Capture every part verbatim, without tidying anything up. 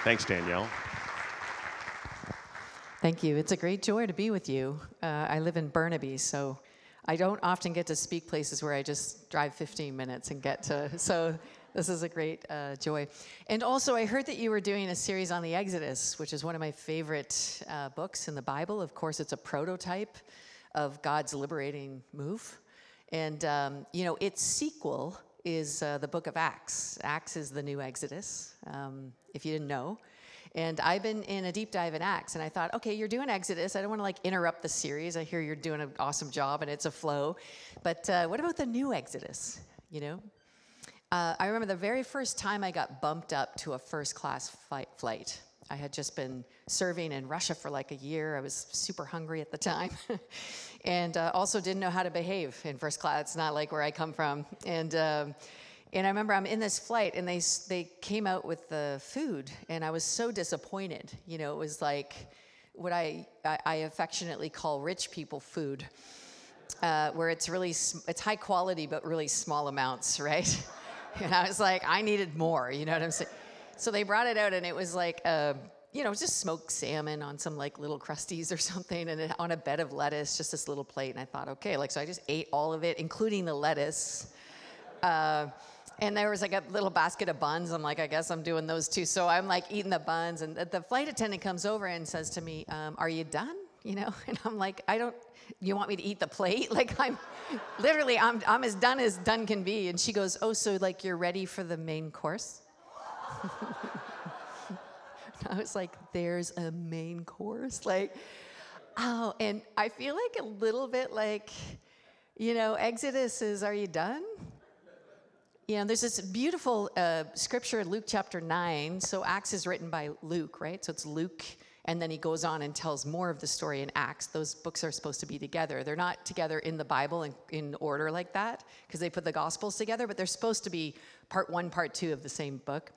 Thanks, Danielle. Thank you. It's a great joy to be with you. Uh, I live in Burnaby, so I don't often get to speak places where I just drive fifteen minutes and get to, so this is a great uh, joy. And also, I heard that you were doing a series on the Exodus, which is one of my favorite uh, books in the Bible. Of course, it's a prototype of God's liberating move. And, um, you know, its sequel is uh, the book of Acts. Acts is the new Exodus, um, if you didn't know. And I've been in a deep dive in Acts, and I thought, okay, you're doing Exodus. I don't want to like interrupt the series. I hear you're doing an awesome job, and it's a flow. But uh, what about the new Exodus? You know, uh, I remember the very first time I got bumped up to a first-class flight. flight. I had just been serving in Russia for like a year. I was super hungry at the time, and uh, also didn't know how to behave in first class. It's not like where I come from, and. Um, And I remember I'm in this flight, and they they came out with the food, and I was so disappointed. You know, it was like what I I, I affectionately call rich people food, uh, where it's really it's high quality but really small amounts, right? And I was like, I needed more. You know what I'm saying? So they brought it out, and it was like, uh, you know, just smoked salmon on some like little crusties or something, and it, on a bed of lettuce, just this little plate. And I thought, okay, like so I just ate all of it, including the lettuce. Uh, And there was like a little basket of buns. I'm like, I guess I'm doing those too. So I'm like eating the buns, and the flight attendant comes over and says to me, um, "Are you done?" You know, and I'm like, "I don't. You want me to eat the plate?" Like I'm, literally, I'm I'm as done as done can be. And she goes, "Oh, so like you're ready for the main course?" I was like, "There's a main course, like, oh." And I feel like a little bit like, you know, Exodus is, "Are you done?" You know, there's this beautiful uh, scripture in Luke chapter nine. So Acts is written by Luke, right? So it's Luke, and then he goes on and tells more of the story in Acts. Those books are supposed to be together. They're not together in the Bible in, in order like that, because they put the Gospels together, but they're supposed to be part one, part two of the same book.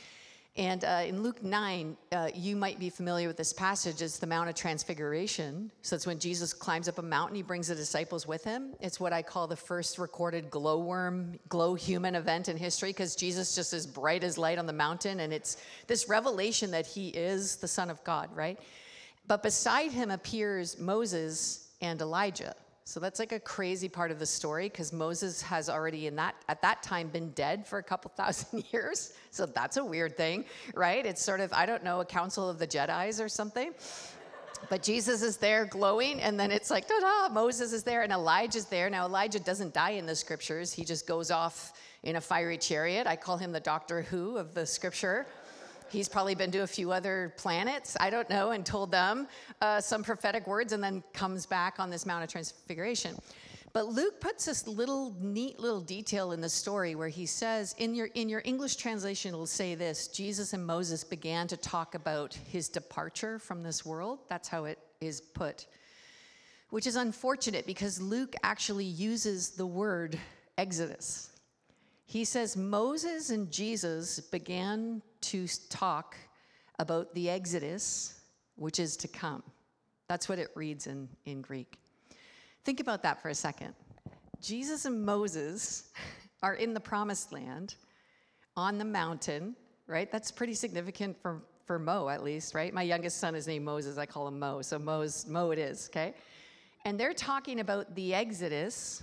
And uh, in Luke nine, uh, you might be familiar with this passage. It's the Mount of Transfiguration. So it's when Jesus climbs up a mountain. He brings the disciples with him. It's what I call the first recorded glowworm, glow human event in history, because Jesus just is bright as light on the mountain. And it's this revelation that he is the Son of God, right? But beside him appears Moses and Elijah. So that's like a crazy part of the story, because Moses has already in that at that time been dead for a couple thousand years. So that's a weird thing, right? It's sort of, I don't know, a council of the Jedis or something. But Jesus is there glowing, and then it's like, ta-da, Moses is there, and Elijah's there. Now, Elijah doesn't die in the scriptures. He just goes off in a fiery chariot. I call him the Doctor Who of the scripture. He's probably been to a few other planets, I don't know, and told them uh, some prophetic words, and then comes back on this Mount of Transfiguration. But Luke puts this little neat little detail in the story where he says, in your in your English translation, it'll say this: Jesus and Moses began to talk about his departure from this world. That's how it is put, which is unfortunate because Luke actually uses the word Exodus. He says Moses and Jesus began to talk about the Exodus, which is to come. That's what it reads in, in Greek. Think about that for a second. Jesus and Moses are in the promised land on the mountain, right? That's pretty significant for, for Mo, at least, right? My youngest son is named Moses. I call him Mo. So Mo's, Mo it is, okay? And they're talking about the Exodus,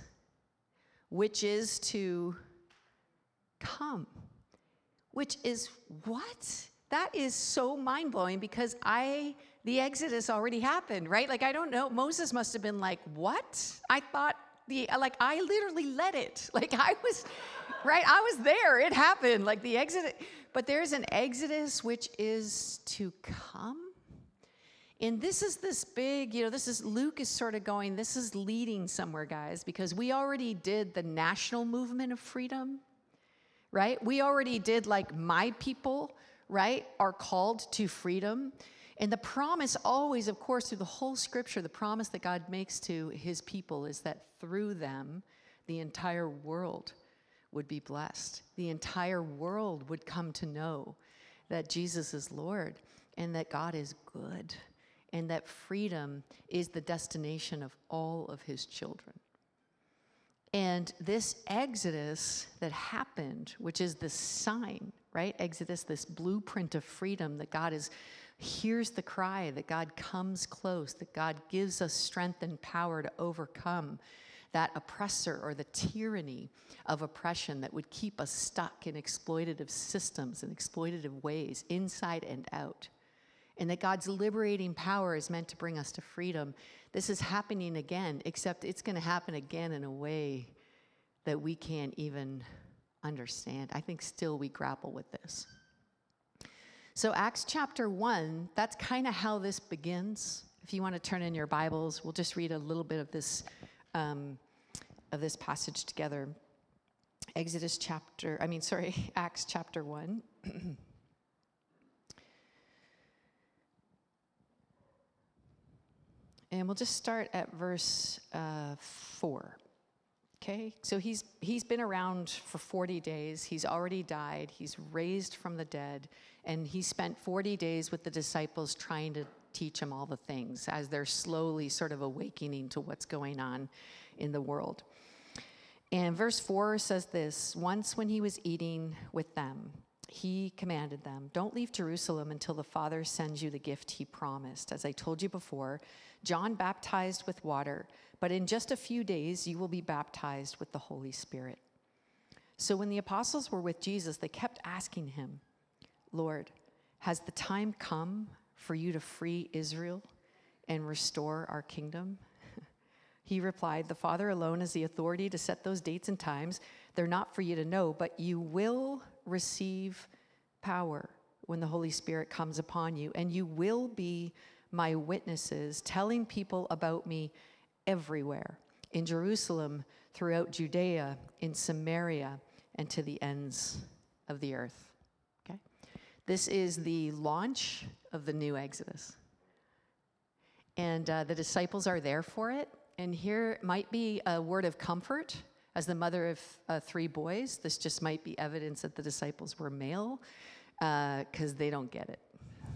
which is to come, which is what? That is so mind-blowing, because I, the Exodus already happened, right? Like, I don't know, Moses must have been like, what? I thought, the like, I literally led it. Like, I was, right? I was there, it happened, like the Exodus. But there's an Exodus which is to come. And this is this big, you know, this is, Luke is sort of going, this is leading somewhere, guys, because we already did the national movement of freedom, right? We already did, like, my people, right, are called to freedom. And the promise always, of course, through the whole scripture, the promise that God makes to his people is that through them, the entire world would be blessed. The entire world would come to know that Jesus is Lord and that God is good and that freedom is the destination of all of his children. And this exodus that happened, which is the sign, right? Exodus, this blueprint of freedom that God is, hears the cry, that God comes close, that God gives us strength and power to overcome that oppressor or the tyranny of oppression that would keep us stuck in exploitative systems and exploitative ways, inside and out. And that God's liberating power is meant to bring us to freedom. This is happening again, except it's going to happen again in a way that we can't even understand. I think still we grapple with this. So Acts chapter one, that's kind of how this begins. If you want to turn in your Bibles, we'll just read a little bit of this um, of this passage together. Exodus chapter, I mean, sorry, Acts chapter one. And we'll just start at verse uh, four. Okay, so he's he's been around for forty days. He's already died. He's raised from the dead, and he spent forty days with the disciples trying to teach them all the things as they're slowly sort of awakening to what's going on in the world. And verse four says this: once when he was eating with them, he commanded them, "Don't leave Jerusalem until the Father sends you the gift he promised. As I told you before, John baptized with water, but in just a few days you will be baptized with the Holy Spirit." So when the apostles were with Jesus, they kept asking him, "Lord, has the time come for you to free Israel and restore our kingdom?" He replied, "The Father alone has the authority to set those dates and times. They're not for you to know, but you will receive power when the Holy Spirit comes upon you, and you will be my witnesses, telling people about me everywhere, in Jerusalem, throughout Judea, in Samaria, and to the ends of the earth." Okay? This is the launch of the new Exodus. And uh, the disciples are there for it. And here might be a word of comfort. As the mother of uh, three boys, this just might be evidence that the disciples were male, because uh, they don't get it.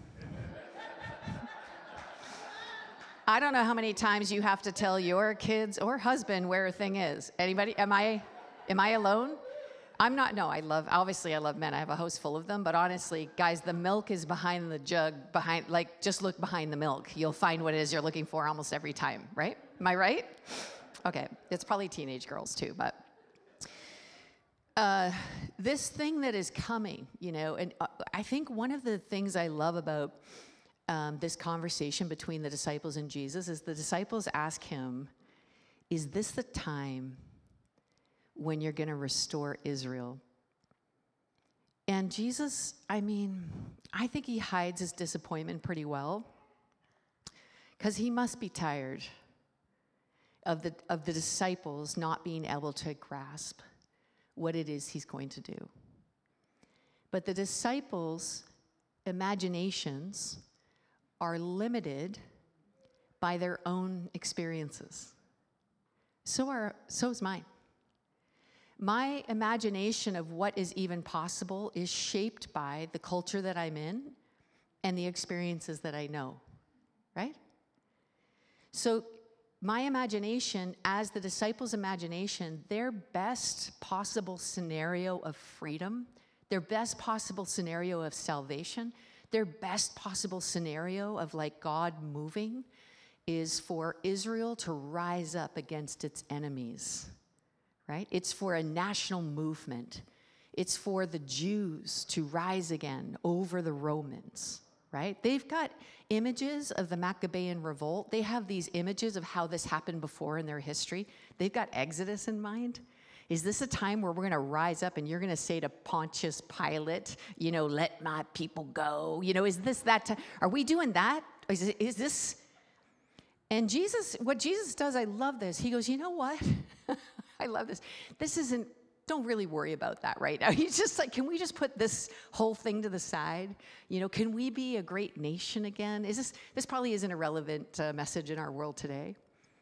I don't know how many times you have to tell your kids or husband where a thing is. Anybody? Am I, am I alone? I'm not. No, I love. Obviously, I love men. I have a house full of them. But honestly, guys, the milk is behind the jug. Behind, like, just look behind the milk. You'll find what it is you're looking for almost every time. Right? Am I right? Okay, it's probably teenage girls too, but uh, this thing that is coming, you know, and uh, I think one of the things I love about um, this conversation between the disciples and Jesus is the disciples ask him, "Is this the time when you're going to restore Israel?" And Jesus, I mean, I think he hides his disappointment pretty well, because he must be tired of the of the disciples not being able to grasp what it is he's going to do. But the disciples' imaginations are limited by their own experiences. So are so is mine. My imagination of what is even possible is shaped by the culture that I'm in and the experiences that I know, right? So my imagination, as the disciples' imagination, their best possible scenario of freedom, their best possible scenario of salvation, their best possible scenario of like God moving is for Israel to rise up against its enemies, right? It's for a national movement. It's for the Jews to rise again over the Romans, right? They've got images of the Maccabean revolt. They have these images of how this happened before in their history. They've got Exodus in mind. Is this a time where we're going to rise up and you're going to say to Pontius Pilate, you know, "Let my people go"? You know, is this that time? Are we doing that? Is, it, is this? And Jesus, what Jesus does, I love this. He goes, "You know what? I love this. This isn't, don't really worry about that right now." He's just like, can we just put this whole thing to the side? You know, can we be a great nation again? Is this, this probably isn't a relevant uh, message in our world today.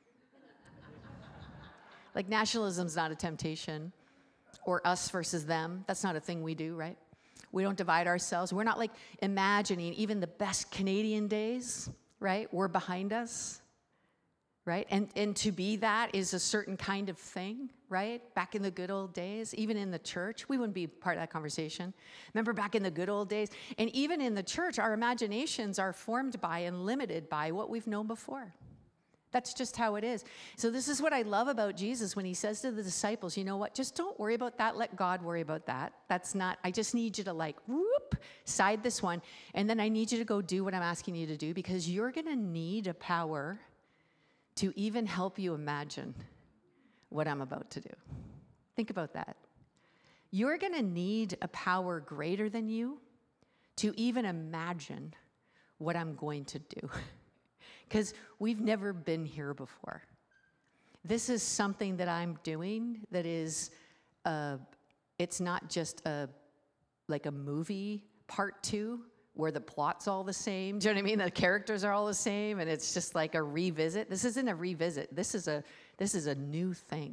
Like, nationalism's not a temptation, or us versus them. That's not a thing we do, right? We don't divide ourselves. We're not like imagining even the best Canadian days, right? We're behind us, right? And, and to be that is a certain kind of thing. right? Back in the good old days, even in the church, we wouldn't be part of that conversation. Remember back in the good old days? And even in the church, our imaginations are formed by and limited by what we've known before. That's just how it is. So this is what I love about Jesus when he says to the disciples, you know what, just don't worry about that. Let God worry about that. That's not, I just need you to like, whoop, side this one. And then I need you to go do what I'm asking you to do, because you're going to need a power to even help you imagine what I'm about to do. Think about that. You're going to need a power greater than you to even imagine what I'm going to do. Because we've never been here before. This is something that I'm doing that is, uh, it's not just a like a movie part two where the plot's all the same. Do you know what I mean? The characters are all the same, and it's just like a revisit. This isn't a revisit. This is a this is a new thing,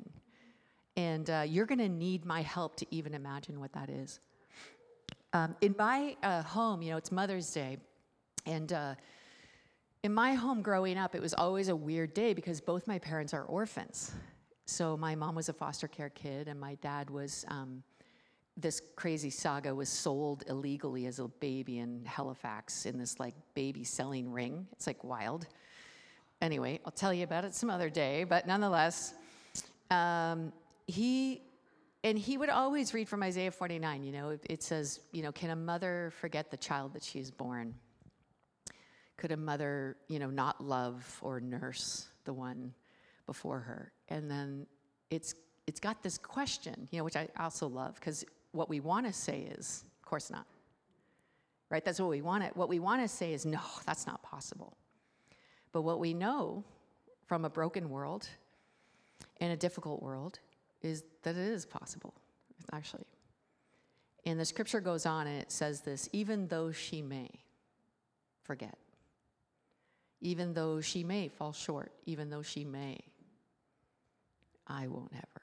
and uh, you're going to need my help to even imagine what that is. Um, in my uh, home, you know, it's Mother's Day, and. Uh, In my home growing up, it was always a weird day because both my parents are orphans. So my mom was a foster care kid, and my dad was, um, this crazy saga, was sold illegally as a baby in Halifax in this like baby selling ring. It's like wild. Anyway, I'll tell you about it some other day, but nonetheless, um, he, and he would always read from Isaiah forty-nine, you know, it, it says, you know, can a mother forget the child that she has born? Could a mother, you know, not love or nurse the one before her? And then it's it's got this question, you know, which I also love, because what we want to say is, of course not. Right? That's what we want to, what we want to say is, no, that's not possible. But what we know from a broken world and a difficult world is that it is possible, actually. And the scripture goes on and it says this, even though she may forget. Even though she may fall short, even though she may, I won't ever.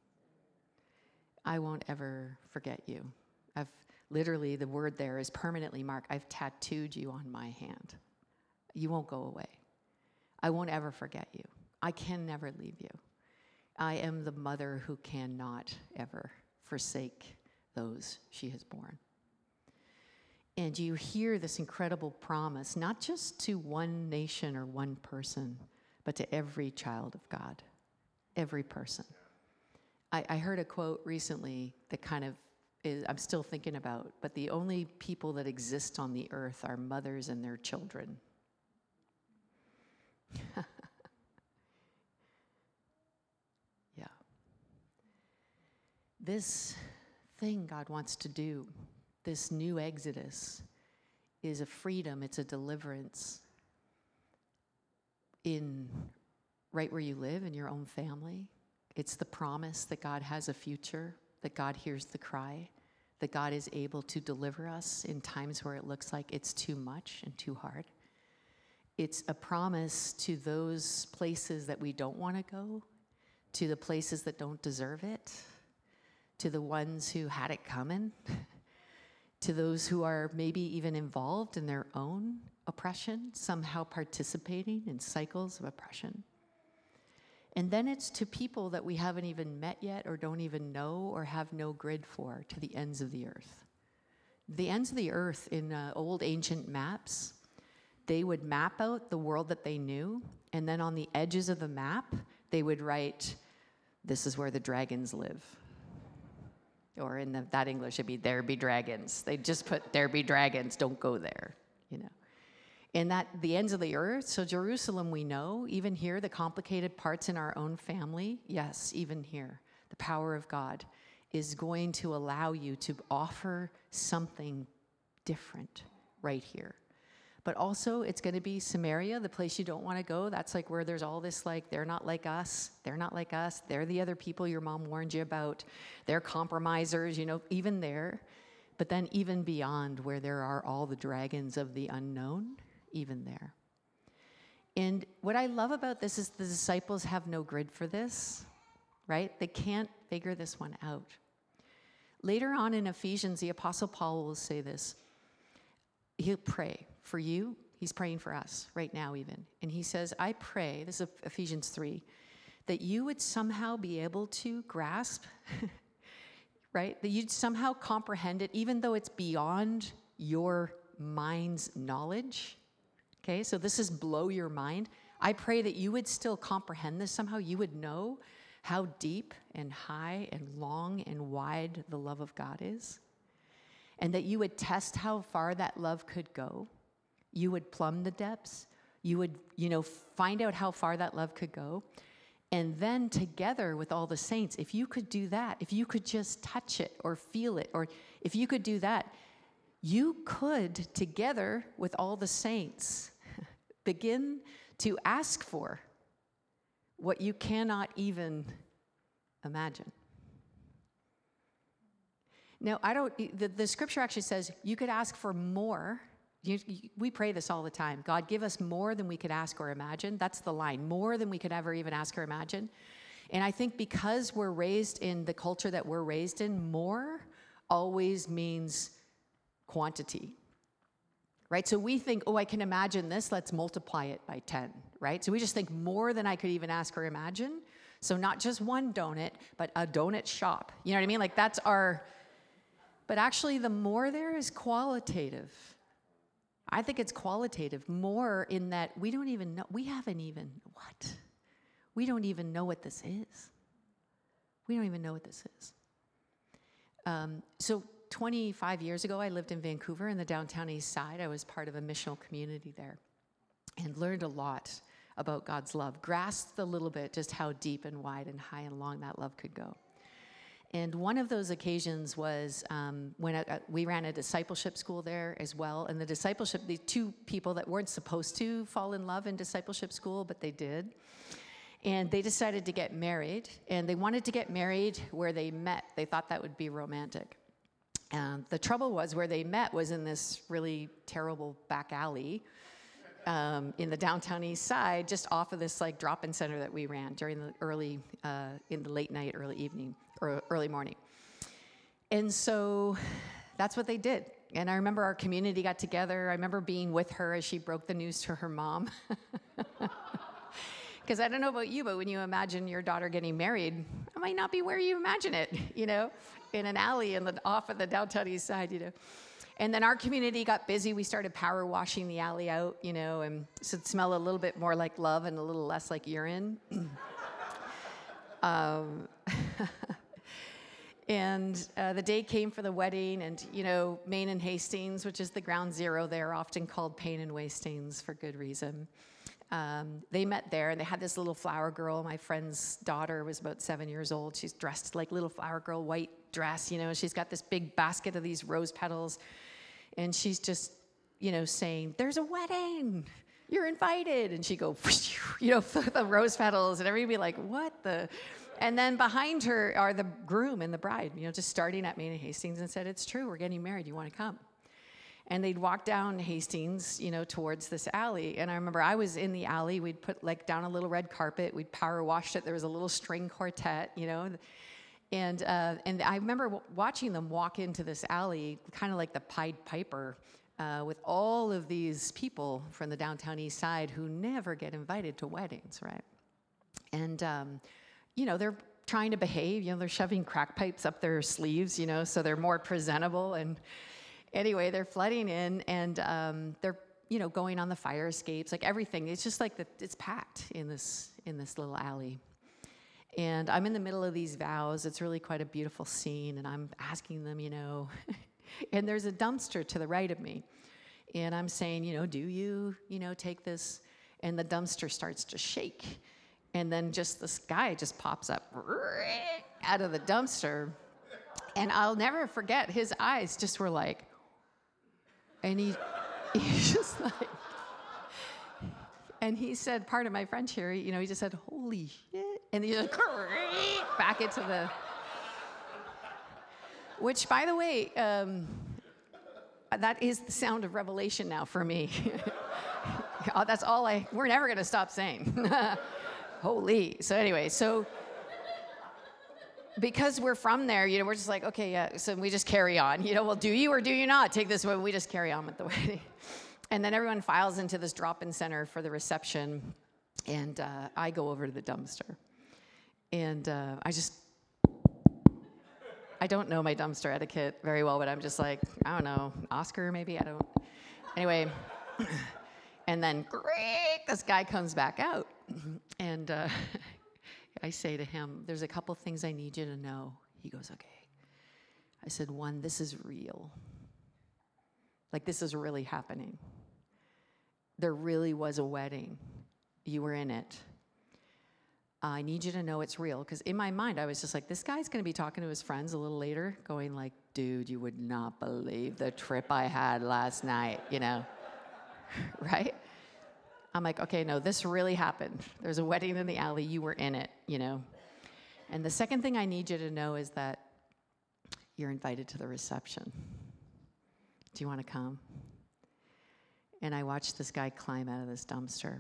I won't ever forget you. I've literally, the word there is permanently marked. I've tattooed you on my hand. You won't go away. I won't ever forget you. I can never leave you. I am the mother who cannot ever forsake those she has born. And you hear this incredible promise, not just to one nation or one person, but to every child of God, every person. I, I heard a quote recently that kind of is, I'm still thinking about, but the only people that exist on the earth are mothers and their children. Yeah. This thing God wants to do, this new Exodus, is a freedom, it's a deliverance in right where you live, in your own family. It's the promise that God has a future, that God hears the cry, that God is able to deliver us in times where it looks like it's too much and too hard. It's a promise to those places that we don't want to go, to the places that don't deserve it, to the ones who had it coming, to those who are maybe even involved in their own oppression, somehow participating in cycles of oppression. And then it's to people that we haven't even met yet or don't even know or have no grid for, to the ends of the earth. The ends of the earth in uh, old ancient maps, they would map out the world that they knew, and then on the edges of the map, they would write, this is where the dragons live. Or in the, that English, it'd be, there be dragons. They'd just put, there be dragons, don't go there, you know. And that, the ends of the earth, so Jerusalem we know, even here, the complicated parts in our own family, yes, even here, the power of God is going to allow you to offer something different right here. But also, it's going to be Samaria, the place you don't want to go. That's like where there's all this, like, they're not like us. They're not like us. They're the other people your mom warned you about. They're compromisers, you know, even there. But then even beyond, where there are all the dragons of the unknown, even there. And what I love about this is the disciples have no grid for this, right? They can't figure this one out. Later on in Ephesians, the Apostle Paul will say this. He'll pray for you. He's praying for us right now even. And he says, I pray, this is Ephesians three, that you would somehow be able to grasp, right? That you'd somehow comprehend it, even though it's beyond your mind's knowledge. Okay, so this is blow your mind. I pray that you would still comprehend this somehow. You would know how deep and high and long and wide the love of God is. And that you would test how far that love could go. You would plumb the depths. You would, you know, find out how far that love could go. And then together with all the saints, if you could do that, if you could just touch it or feel it, or if you could do that, you could, together with all the saints, begin to ask for what you cannot even imagine. Now, I don't, the, the scripture actually says you could ask for more. You, you, we pray this all the time. God, give us more than we could ask or imagine. That's the line, more than we could ever even ask or imagine. And I think because we're raised in the culture that we're raised in, more always means quantity, right? So we think, oh, I can imagine this, let's multiply it by ten, right? So we just think more than I could even ask or imagine. So not just one donut, but a donut shop. You know what I mean? Like that's our... But actually, the more there is qualitative. I think it's qualitative, more in that we don't even know, we haven't even, what? We don't even know what this is. We don't even know what this is. Um, so twenty-five years ago, I lived in Vancouver in the downtown east side. I was part of a missional community there and learned a lot about God's love, grasped a little bit just how deep and wide and high and long that love could go. And one of those occasions was um, when I, we ran a discipleship school there as well. And the discipleship, the two people that weren't supposed to fall in love in discipleship school, but they did. And they decided to get married. And they wanted to get married where they met. They thought that would be romantic. Um, the trouble was where they met was in this really terrible back alley um, in the downtown east side, just off of this like drop-in center that we ran during the early, uh, in the late night, early evening. Or early morning. And so that's what they did. And I remember our community got together. I remember being with her as she broke the news to her mom. Because I don't know about you, but when you imagine your daughter getting married, it might not be where you imagine it, you know, in an alley in the, off of the downtown east side, you know. And then our community got busy. We started power washing the alley out, you know, and so it smelled a little bit more like love and a little less like urine. um, And uh, the day came for the wedding, and, you know, Main and Hastings, which is the ground zero there, often called Pain and Wastings for good reason. Um, they met there, and they had this little flower girl. My friend's daughter was about seven years old. She's dressed like little flower girl, white dress, you know. She's got this big basket of these rose petals, and she's just, you know, saying, "There's a wedding. You're invited." And she'd go, you know, the rose petals, and everybody would be like, "What the..." And then behind her are the groom and the bride, you know, just starting at Main and Hastings, and said, "It's true, we're getting married, you want to come?" And they'd walk down Hastings, you know, towards this alley. And I remember I was in the alley. We'd put like down a little red carpet. We'd power washed it. There was a little string quartet, you know. And uh, and I remember w- watching them walk into this alley, kind of like the Pied Piper, uh, with all of these people from the downtown east side who never get invited to weddings, right? And um, you know, they're trying to behave, you know, they're shoving crack pipes up their sleeves, you know, so they're more presentable. And anyway, they're flooding in, and um, they're, you know, going on the fire escapes, like everything. It's just like the, it's packed in this in this little alley. And I'm in the middle of these vows. It's really quite a beautiful scene, and I'm asking them, you know, and there's a dumpster to the right of me. And I'm saying, you know, do you, you know, take this? And the dumpster starts to shake. And then just this guy just pops up out of the dumpster. And I'll never forget, his eyes just were like, and he, he's just like, and he said, part of my French here, you know, he just said, "Holy shit." And he just back into the, which, by the way, um, that is the sound of revelation now for me. That's all I, we're never going to stop saying. Holy. So anyway, so because we're from there, you know, we're just like, okay, yeah, so we just carry on. You know, well, do you or do you not take this way? We just carry on with the wedding. And then everyone files into this drop-in center for the reception, and uh, I go over to the dumpster. And uh, I just, I don't know my dumpster etiquette very well, but I'm just like, I don't know, Oscar maybe? I don't. Anyway, and then great, this guy comes back out. And uh, I say to him, there's a couple things I need you to know. He goes, okay. I said, one, this is real. Like, this is really happening. There really was a wedding. You were in it. I need you to know it's real. Because in my mind, I was just like, this guy's going to be talking to his friends a little later, going like, dude, you would not believe the trip I had last night, you know? Right? I'm like, okay, no, this really happened. There's a wedding in the alley. You were in it, you know? And the second thing I need you to know is that you're invited to the reception. Do you want to come? And I watched this guy climb out of this dumpster.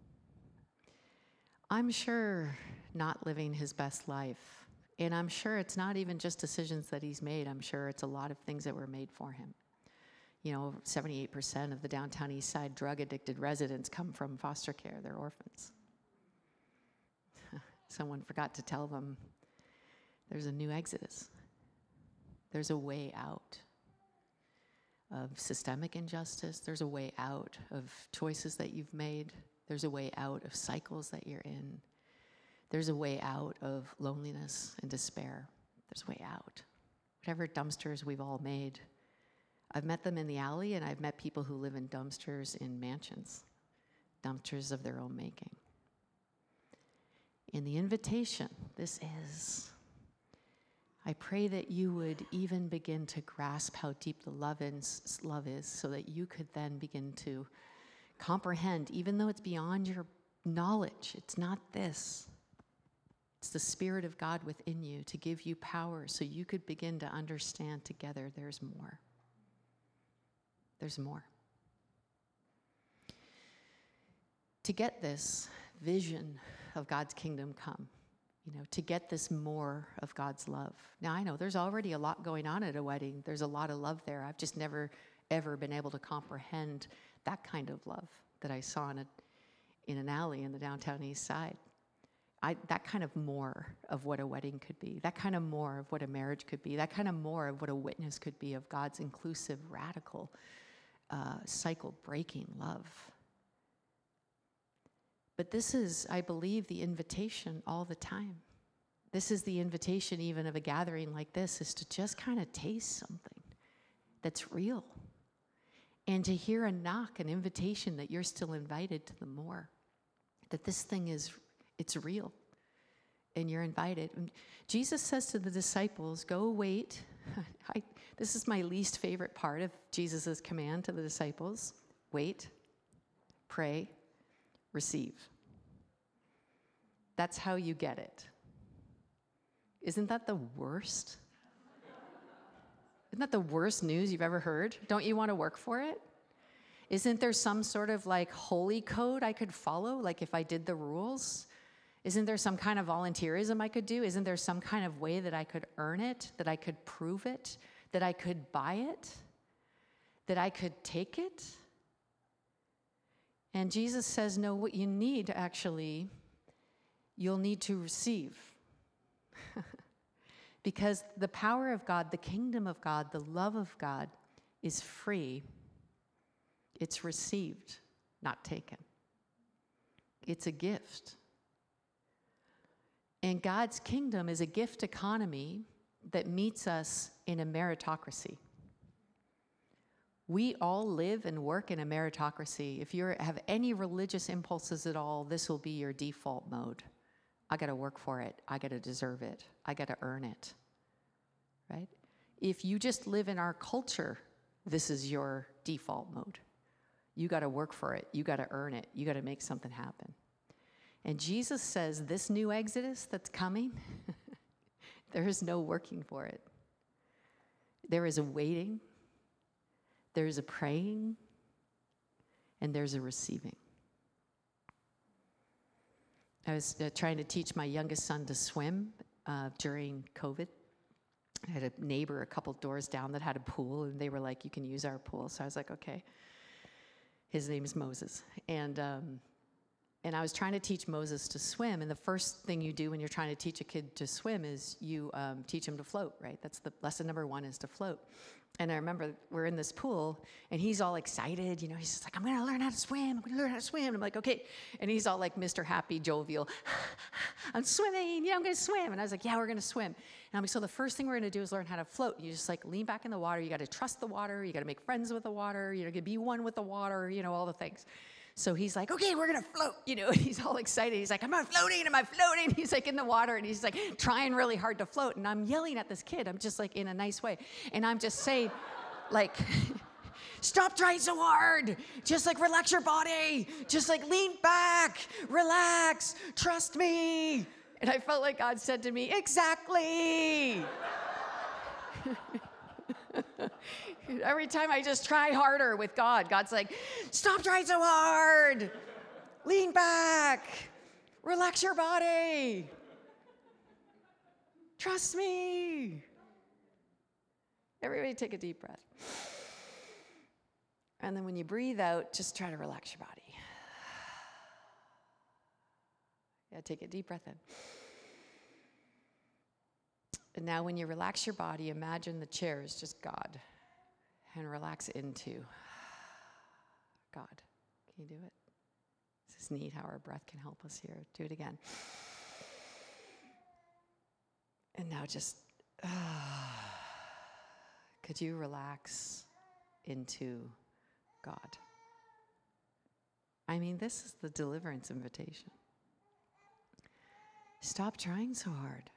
I'm sure not living his best life. And I'm sure it's not even just decisions that he's made. I'm sure it's a lot of things that were made for him. You know, seventy-eight percent of the downtown east side drug-addicted residents come from foster care. They're orphans. Someone forgot to tell them there's a new exodus. There's a way out of systemic injustice. There's a way out of choices that you've made. There's a way out of cycles that you're in. There's a way out of loneliness and despair. There's a way out. Whatever dumpsters we've all made. I've met them in the alley, and I've met people who live in dumpsters in mansions, dumpsters of their own making. In the invitation, this is, I pray that you would even begin to grasp how deep the love is, love is, so that you could then begin to comprehend, even though it's beyond your knowledge. It's not this. It's the Spirit of God within you to give you power so you could begin to understand together there's more. There's more. To get this vision of God's kingdom come, you know, to get this more of God's love. Now, I know there's already a lot going on at a wedding. There's a lot of love there. I've just never, ever been able to comprehend that kind of love that I saw in, a, in an alley in the downtown east side. I, that kind of more of what a wedding could be, that kind of more of what a marriage could be, that kind of more of what a witness could be of God's inclusive, radical, uh, cycle-breaking love. But this is, I believe, the invitation all the time. This is the invitation even of a gathering like this, is to just kind of taste something that's real. And to hear a knock, an invitation that you're still invited to the more. That this thing is, it's real. And you're invited. And Jesus says to the disciples, go wait. I, this is my least favorite part of Jesus' command to the disciples. Wait, pray, receive. That's how you get it. Isn't that the worst? Isn't that the worst news you've ever heard? Don't you want to work for it? Isn't there some sort of like holy code I could follow? Like if I did the rules? Isn't there some kind of volunteerism I could do? Isn't there some kind of way that I could earn it? That I could prove it? That I could buy it? That I could take it? And Jesus says, no, what you need actually, you'll need to receive. Because the power of God, the kingdom of God, the love of God is free. It's received, not taken. It's a gift. And God's kingdom is a gift economy that meets us in a meritocracy. We all live and work in a meritocracy. If you have any religious impulses at all, this will be your default mode. I got to work for it. I got to deserve it. I got to earn it, right? If you just live in our culture, this is your default mode. You got to work for it. You got to earn it. You got to make something happen. And Jesus says this new exodus that's coming, there is no working for it. There is a waiting, there's a praying, and there's a receiving. I was uh, trying to teach my youngest son to swim uh, during COVID. I had a neighbor a couple doors down that had a pool, and they were like, you can use our pool. So I was like, okay. His name is Moses. And um, and I was trying to teach Moses to swim. And the first thing you do when you're trying to teach a kid to swim is you um, teach him to float, right? That's the lesson number one, is to float. And I remember we're in this pool, and he's all excited. You know, he's just like, I'm going to learn how to swim. I'm going to learn how to swim. And I'm like, okay. And he's all like Mister Happy, jovial. I'm swimming. Yeah, I'm going to swim. And I was like, yeah, we're going to swim. And I'm like, so the first thing we're going to do is learn how to float. You just like lean back in the water. You got to trust the water. You got to make friends with the water. You know, be one with the water, you know, all the things. So he's like, okay, we're going to float, you know, and he's all excited. He's like, am I floating? Am I floating? He's like in the water, and he's like trying really hard to float. And I'm yelling at this kid. I'm just like in a nice way. And I'm just saying, like, stop trying so hard. Just like relax your body. Just like lean back, relax, trust me. And I felt like God said to me, exactly. Every time I just try harder with God, God's like, stop trying so hard. Lean back. Relax your body. Trust me. Everybody take a deep breath. And then when you breathe out, just try to relax your body. Yeah, take a deep breath in. And now when you relax your body, imagine the chair is just God. And relax into God. Can you do it? This is neat how our breath can help us here. Do it again. And now just, uh, could you relax into God? I mean, this is the deliverance invitation. Stop trying so hard.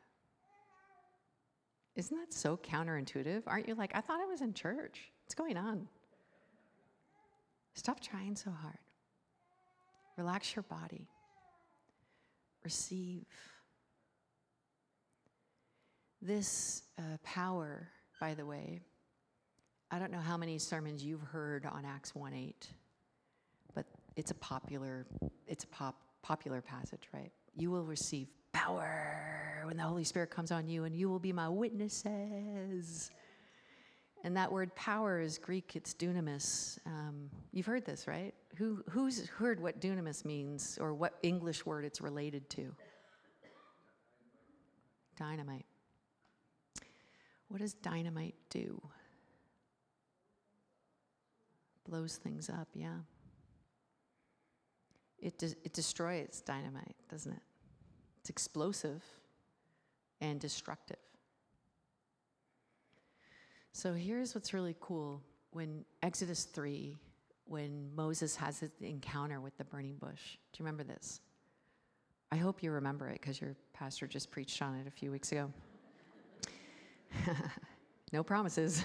Isn't that so counterintuitive? Aren't you like, I thought I was in church. What's going on? Stop trying so hard. Relax your body. Receive. This uh, power, by the way, I don't know how many sermons you've heard on Acts one eight, but it's a popular, it's a pop, popular passage, right? You will receive power when the Holy Spirit comes on you, and you will be my witnesses. And that word power is Greek, it's dunamis. Um, you've heard this, right? Who, who's heard what dunamis means, or what English word it's related to? Dynamite. What does dynamite do? Blows things up, yeah. It, de- it destroys dynamite, doesn't it? It's explosive and destructive. So here's what's really cool. When Exodus three, when Moses has his encounter with the burning bush. Do you remember this? I hope you remember it, because your pastor just preached on it a few weeks ago. No promises.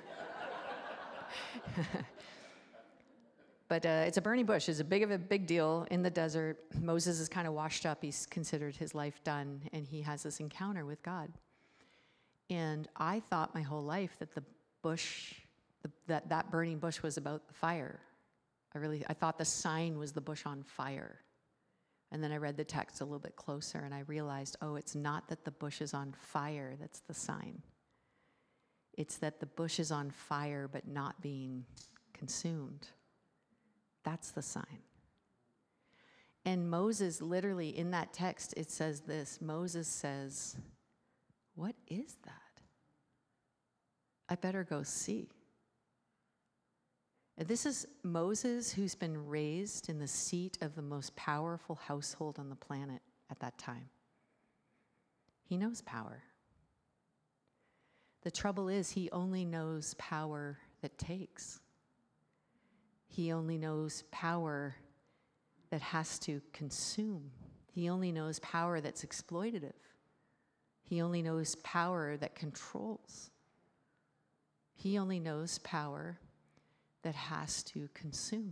But uh, it's a burning bush. It's a big of a big deal in the desert. Moses is kind of washed up. He's considered his life done, and he has this encounter with God. And I thought my whole life that the bush, the, that that burning bush was about the fire. I really, I thought the sign was the bush on fire. And then I read the text a little bit closer, and I realized, oh, it's not that the bush is on fire that's the sign. It's that the bush is on fire but not being consumed. That's the sign. And Moses, literally in that text, it says this. Moses says, what is that? I better go see. And this is Moses, who's been raised in the seat of the most powerful household on the planet at that time. He knows power. The trouble is, he only knows power that takes. He only knows power that has to consume. He only knows power that's exploitative. He only knows power that controls. He only knows power that has to consume.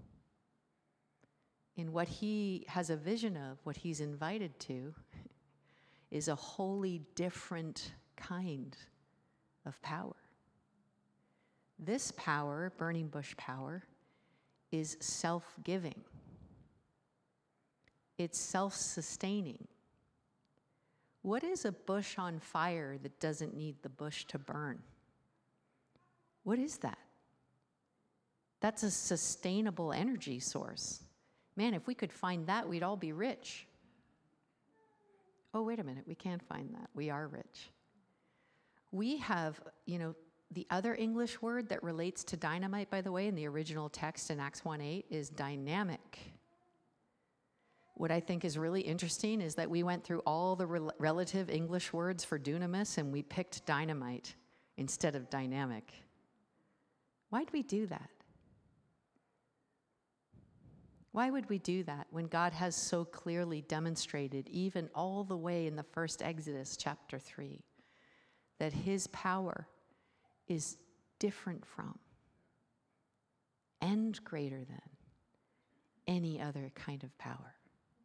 And what he has a vision of, what he's invited to, is a wholly different kind of power. This power, burning bush power, is self-giving. It's self-sustaining. What is a bush on fire that doesn't need the bush to burn? What is that? That's a sustainable energy source. Man, if we could find that, we'd all be rich. Oh, wait a minute, we can't find that. We are rich. We have, you know, the other English word that relates to dynamite, by the way, in the original text in Acts one eight is dynamic. What I think is really interesting is that we went through all the rel- relative English words for dunamis and we picked dynamite instead of dynamic. Why'd we do that? Why would we do that when God has so clearly demonstrated, even all the way in the first Exodus chapter three, that his power is different from and greater than any other kind of power?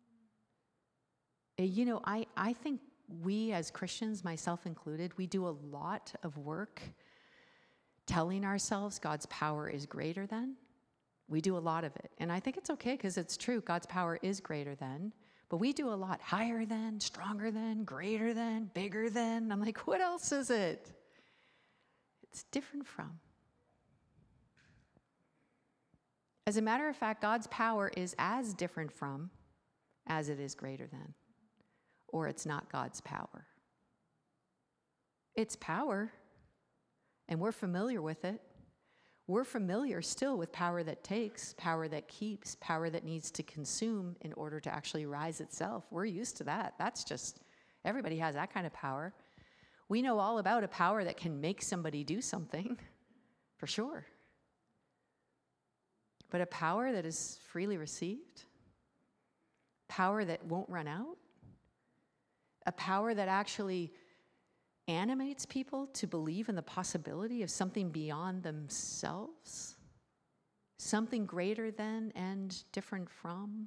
You know, I, I think we as Christians, myself included, we do a lot of work telling ourselves God's power is greater than. We do a lot of it. And I think it's okay because it's true. God's power is greater than. But we do a lot higher than, stronger than, greater than, bigger than. I'm like, what else is it? It's different from. As a matter of fact, God's power is as different from as it is greater than. Or it's not God's power. It's power, and we're familiar with it. We're familiar still with power that takes, power that keeps, power that needs to consume in order to actually rise itself. We're used to that. That's just, everybody has that kind of power. We know all about a power that can make somebody do something, for sure. But a power that is freely received, power that won't run out, a power that actually animates people to believe in the possibility of something beyond themselves, something greater than and different from.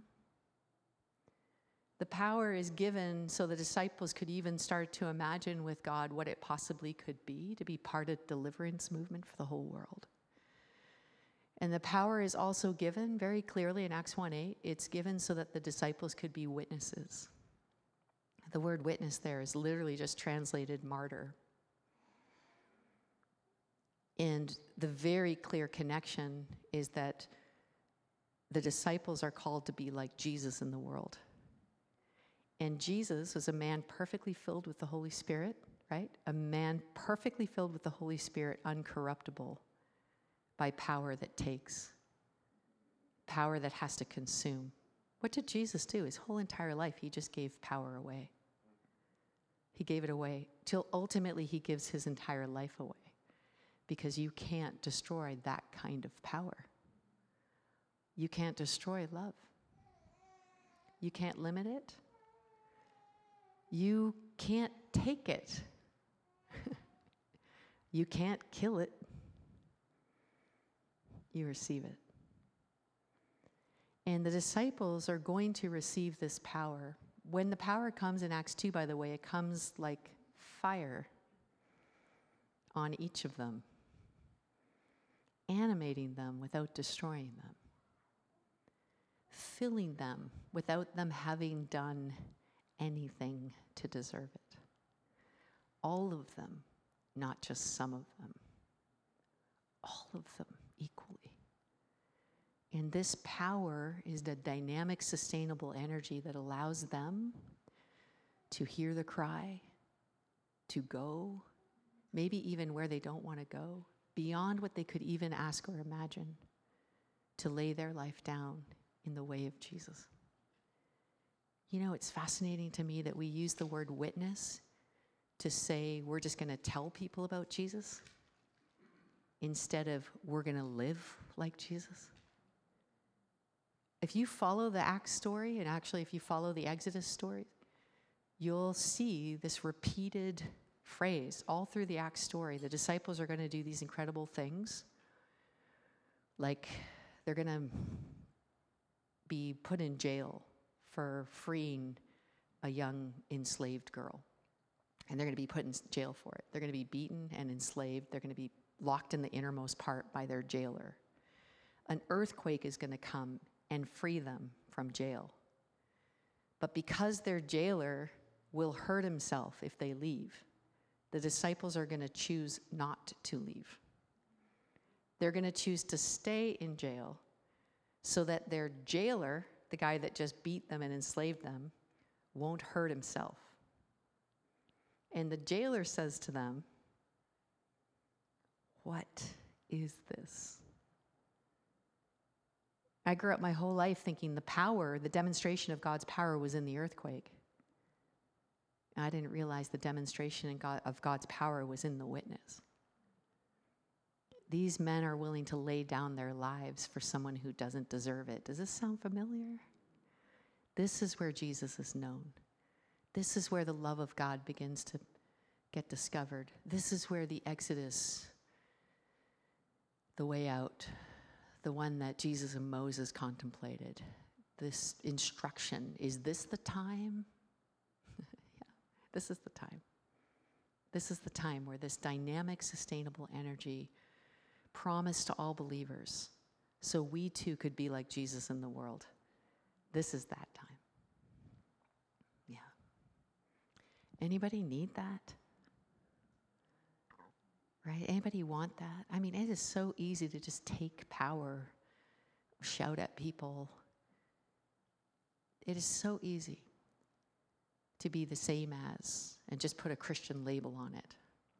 The power is given so the disciples could even start to imagine with God what it possibly could be to be part of the deliverance movement for the whole world. And the power is also given very clearly in Acts one eight. It's given so that the disciples could be witnesses. The word witness there is literally just translated martyr. And the very clear connection is that the disciples are called to be like Jesus in the world. And Jesus was a man perfectly filled with the Holy Spirit, right? A man perfectly filled with the Holy Spirit, uncorruptible by power that takes, power that has to consume. What did Jesus do? His whole entire life, he just gave power away. He gave it away till ultimately he gives his entire life away, because you can't destroy that kind of power. You can't destroy love. You can't limit it. You can't take it. You can't kill it. You receive it. And the disciples are going to receive this power. When the power comes in Acts two, by the way, it comes like fire on each of them, animating them without destroying them, filling them without them having done anything to deserve it. All of them, not just some of them. All of them equally. And this power is the dynamic, sustainable energy that allows them to hear the cry, to go, maybe even where they don't want to go, beyond what they could even ask or imagine, to lay their life down in the way of Jesus. You know, it's fascinating to me that we use the word witness to say we're just going to tell people about Jesus instead of we're going to live like Jesus. If you follow the Acts story, and actually if you follow the Exodus story, you'll see this repeated phrase all through the Acts story. The disciples are going to do these incredible things. Like they're going to be put in jail for freeing a young enslaved girl. And they're going to be put in jail for it. They're going to be beaten and enslaved. They're going to be locked in the innermost part by their jailer. An earthquake is going to come and free them from jail. But because their jailer will hurt himself if they leave, the disciples are going to choose not to leave. They're going to choose to stay in jail so that their jailer, the guy that just beat them and enslaved them, won't hurt himself. And the jailer says to them, "What is this?" I grew up my whole life thinking the power, the demonstration of God's power was in the earthquake. I didn't realize the demonstration in God, of God's power was in the witness. These men are willing to lay down their lives for someone who doesn't deserve it. Does this sound familiar? This is where Jesus is known. This is where the love of God begins to get discovered. This is where the Exodus, the way out, the one that Jesus and Moses contemplated, this instruction, is this the time? Yeah, this is the time. This is the time where this dynamic, sustainable energy promised to all believers, so we too could be like Jesus in the world. This is that time. Yeah. Anybody need that? Right? Anybody want that? I mean, it is so easy to just take power, shout at people. It is so easy to be the same as and just put a Christian label on it.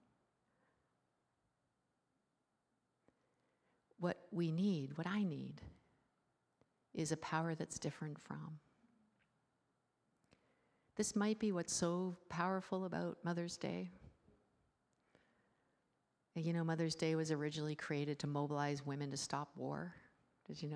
What we need, what I need, is a power that's different from. This might be what's so powerful about Mother's Day. You know, Mother's Day was originally created to mobilize women to stop war. Did you know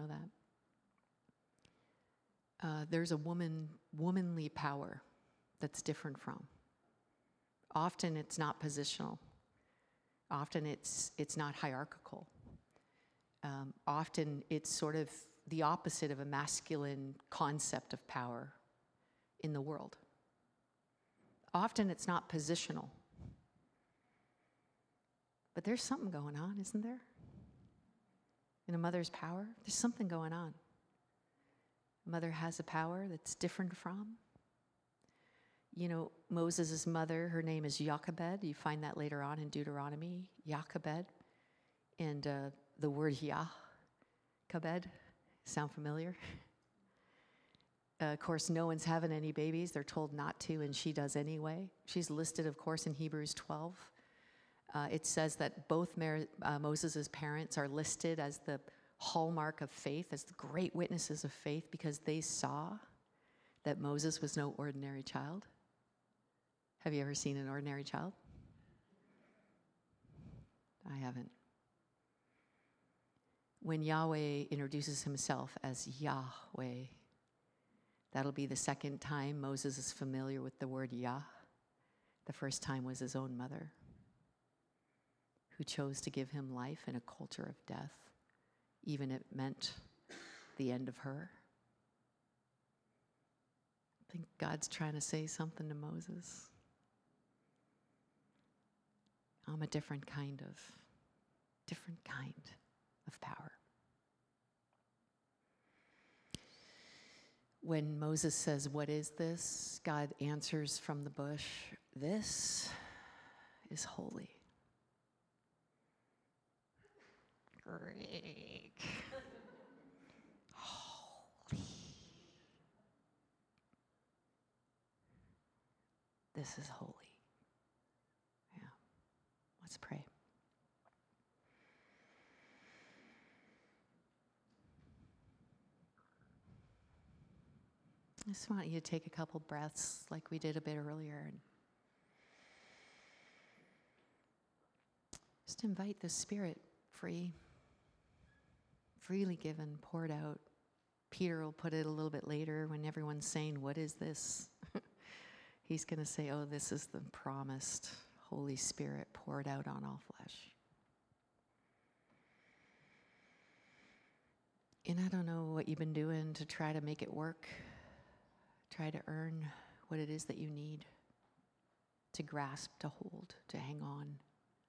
that? Uh, there's a woman, womanly power that's different from. Often it's not positional. Often it's it's not hierarchical. Um, often it's sort of the opposite of a masculine concept of power in the world. Often it's not positional. But there's something going on, isn't there? In a mother's power, there's something going on. A mother has a power that's different from. You know, Moses' mother, her name is Jochebed. You find that later on in Deuteronomy, Jochebed. And uh, the word Yah, Kabed, sound familiar? Uh, of course, no one's having any babies. They're told not to, and she does anyway. She's listed, of course, in Hebrews twelve. Uh, it says that both Mer- uh, Moses' parents are listed as the hallmark of faith, as the great witnesses of faith, because they saw that Moses was no ordinary child. Have you ever seen an ordinary child? I haven't. When Yahweh introduces himself as Yahweh, that'll be the second time Moses is familiar with the word Yah. The first time was his own mother, who chose to give him life in a culture of death, even if it meant the end of her. I think God's trying to say something to Moses. I'm a different kind of, different kind of power. When Moses says, "What is this?" God answers from the bush, "This is holy." Greek. Holy. This is holy. Yeah. Let's pray. I just want you to take a couple breaths like we did a bit earlier and just invite the Spirit free, freely given, poured out. Peter will put it a little bit later when everyone's saying, "What is this?" He's going to say, "Oh, this is the promised Holy Spirit poured out on all flesh." And I don't know what you've been doing to try to make it work, try to earn what it is that you need to grasp, to hold, to hang on.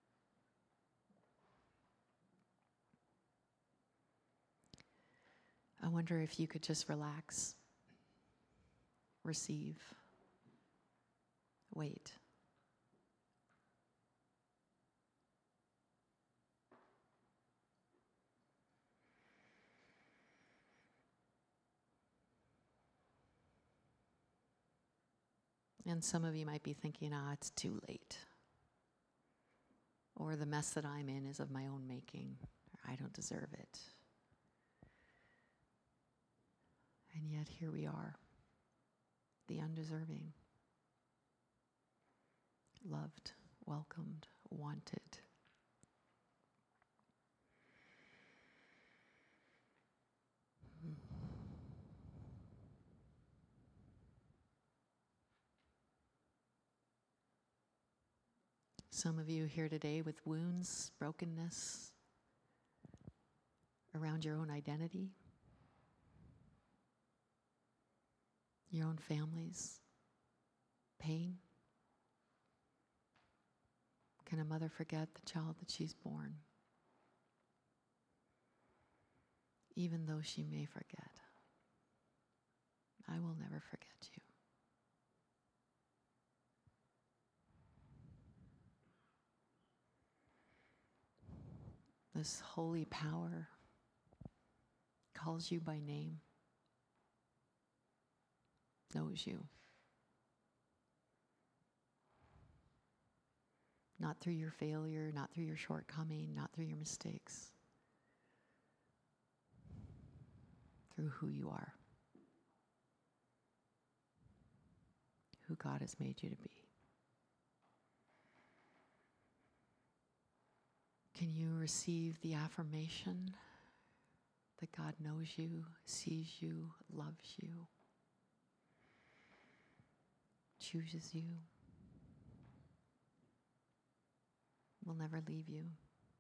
I wonder if you could just relax, receive, wait. And some of you might be thinking, ah, it's too late. Or the mess that I'm in is of my own making. Or I don't deserve it. And yet here we are, the undeserving, loved, welcomed, wanted. Some of you here today with wounds, brokenness around your own identity, your own families, pain. Can a mother forget the child that she's born? Even though she may forget, I will never forget you. This holy power calls you by name, knows you. Not through your failure, not through your shortcoming, not through your mistakes. Through who you are. Who God has made you to be. Can you receive the affirmation that God knows you, sees you, loves you, chooses you, will never leave you?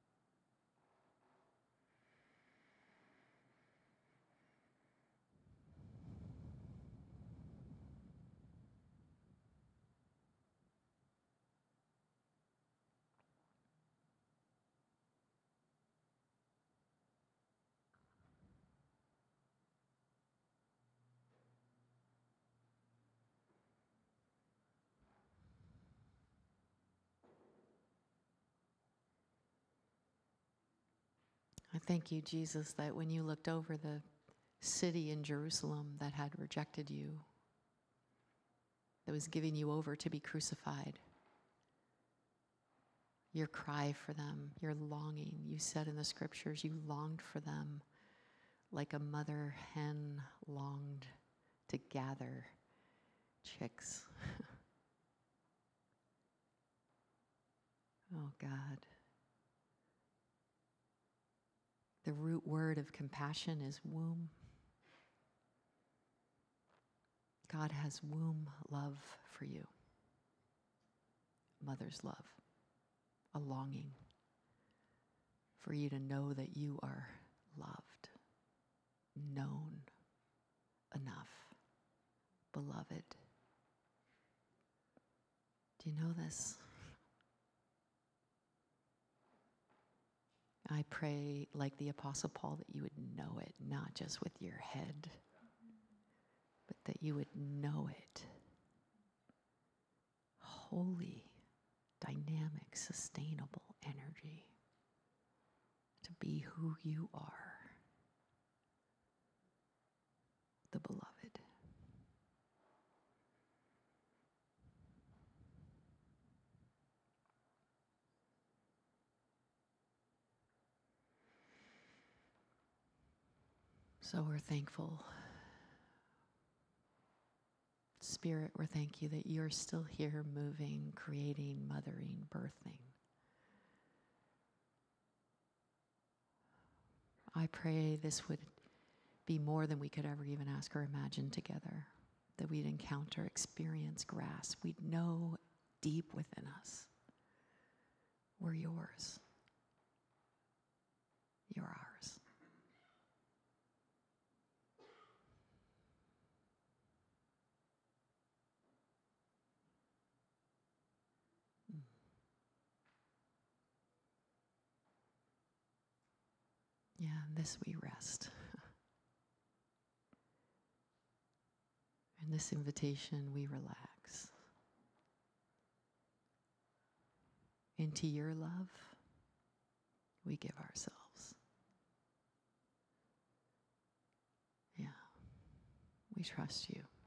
I thank you, Jesus, that when you looked over the city in Jerusalem that had rejected you, that was giving you over to be crucified, your cry for them, your longing, you said in the scriptures, you longed for them like a mother hen longed to gather chicks. Oh, God. The root word of compassion is womb. God has womb love for you. Mother's love. A longing for you to know that you are loved, known enough, beloved. Do you know this? I pray, like the Apostle Paul, that you would know it, not just with your head, but that you would know it. Holy, dynamic, sustainable energy to be who you are, the beloved. So we're thankful. Spirit, we're thank you that you're still here moving, creating, mothering, birthing. I pray this would be more than we could ever even ask or imagine together, that we'd encounter, experience, grasp. We'd know deep within us, we're yours. You're ours. Yeah, in this we rest. In this invitation we relax. Into your love we give ourselves. Yeah, we trust you.